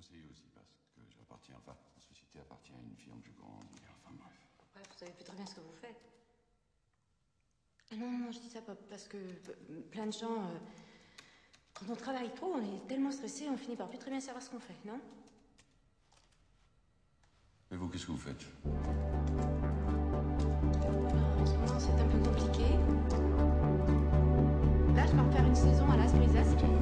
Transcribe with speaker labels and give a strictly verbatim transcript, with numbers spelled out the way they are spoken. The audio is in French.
Speaker 1: conseiller aussi parce que j'appartiens, enfin, la société appartient à une firme que je grandis, enfin bref.
Speaker 2: Bref, vous savez plus très bien ce que vous faites. Ah non, non, je dis ça pas parce que euh, plein de gens, euh, quand on travaille trop, on est tellement stressé, on finit par plus très bien savoir ce qu'on fait, non?
Speaker 1: Et vous, qu'est-ce que vous faites?
Speaker 2: En ce moment, c'est un peu compliqué. Là, je pars faire une saison à Las Brisas.